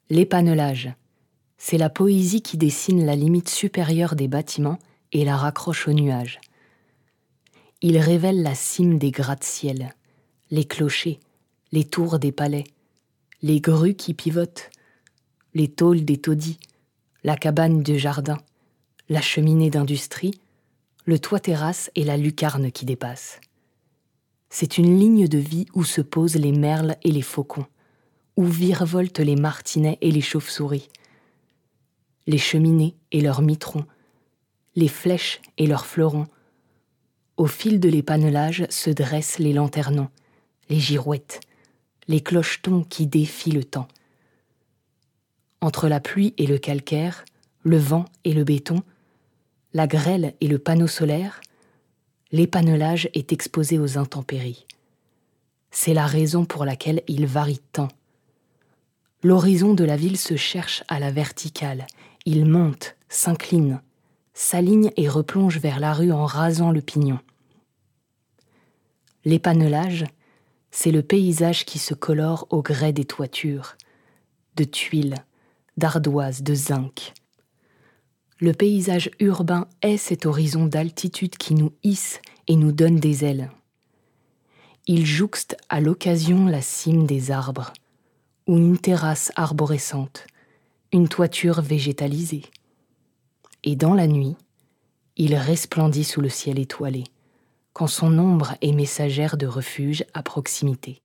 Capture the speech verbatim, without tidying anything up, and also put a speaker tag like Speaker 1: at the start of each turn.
Speaker 1: L'épanelage, c'est la poésie qui dessine la limite supérieure des bâtiments et la raccroche aux nuages. Il révèle la cime des gratte-ciel, les clochers, les tours des palais, les grues qui pivotent, les tôles des taudis, la cabane de jardin, la cheminée d'industrie, le toit-terrasse et la lucarne qui dépasse. C'est une ligne de vie où se posent les merles et les faucons, où virevoltent les martinets et les chauves-souris, les cheminées et leurs mitrons, les flèches et leurs fleurons. Au fil de l'épanelage se dressent les lanternons, les girouettes, les clochetons qui défient le temps. Entre la pluie et le calcaire, le vent et le béton, la grêle et le panneau solaire, l'épanelage est exposé aux intempéries. C'est la raison pour laquelle il varie tant. L'horizon de la ville se cherche à la verticale. Il monte, s'incline, s'aligne et replonge vers la rue en rasant le pignon. L'épanelage, c'est le paysage qui se colore au gré des toitures, de tuiles, d'ardoises, de zinc. Le paysage urbain est cet horizon d'altitude qui nous hisse et nous donne des ailes. Il jouxte à l'occasion la cime des arbres, ou une terrasse arborescente, une toiture végétalisée. Et dans la nuit, il resplendit sous le ciel étoilé, quand son ombre est messagère de refuge à proximité.